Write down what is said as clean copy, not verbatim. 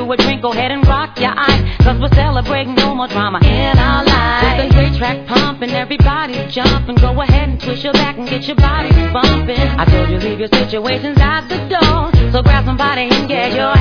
you a drink, go ahead and rock your eyes, cause we're celebrating no more drama in our lives. With the great track pumping, everybody's jumping. Go ahead and twist your back and get your body bumping. I told you leave your situations at the door, so grab somebody and get your